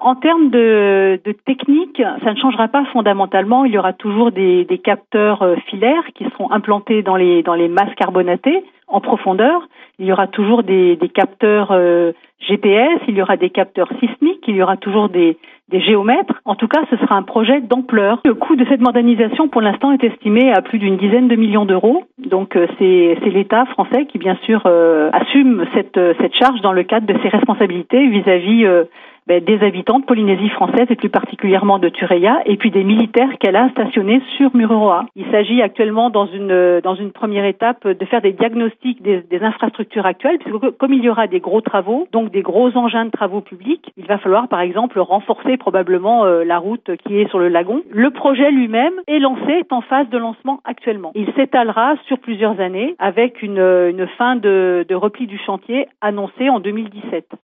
En termes de technique, ça ne changera pas fondamentalement. Il y aura toujours des capteurs filaires qui seront implantés dans les masses carbonatées en profondeur. Il y aura toujours des capteurs GPS, il y aura des capteurs sismiques, il y aura toujours des géomètres. En tout cas, ce sera un projet d'ampleur. Le coût de cette modernisation, pour l'instant, est estimé à plus d'une dizaine de millions d'euros. Donc, c'est l'État français qui, bien sûr, assume cette charge dans le cadre de ses responsabilités vis-à-vis des habitants de Polynésie française et plus particulièrement de Tureia et puis des militaires qu'elle a stationnés sur Mururoa. Il s'agit actuellement dans une première étape de faire des diagnostics des infrastructures actuelles puisque comme il y aura des gros travaux, donc des gros engins de travaux publics, il va falloir par exemple renforcer probablement la route qui est sur le lagon. Le projet lui-même est en phase de lancement actuellement. Il s'étalera sur plusieurs années avec une fin de repli du chantier annoncée en 2017.